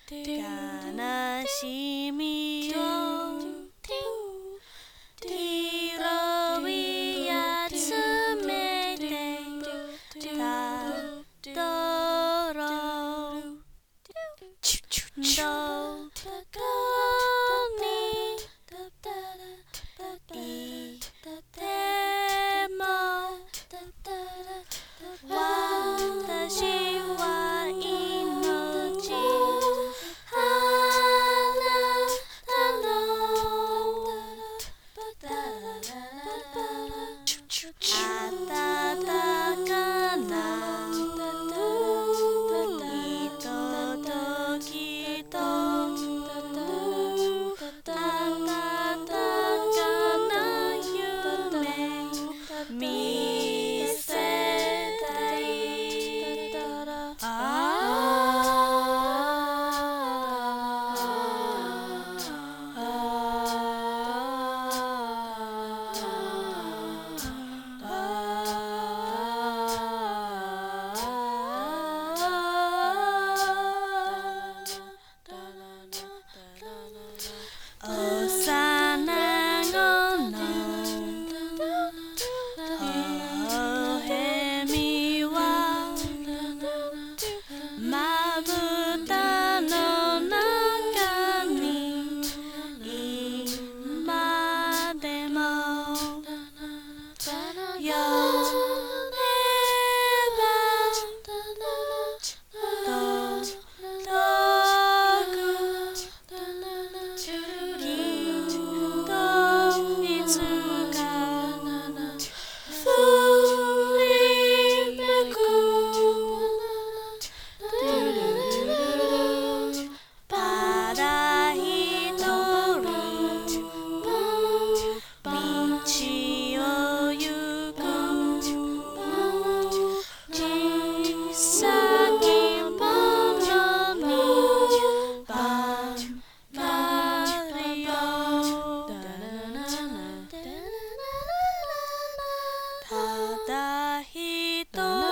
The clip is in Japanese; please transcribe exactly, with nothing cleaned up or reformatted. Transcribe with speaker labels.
Speaker 1: 悲しみを拾い集めてたどろうどこにいても私は命あなたの温かなひとときと温かな夢見せたい幼子の微笑みはまぶたの中に今でもよれば届くきっといつか振り向くただ一人道を行く小さきものに頑張るよただ一人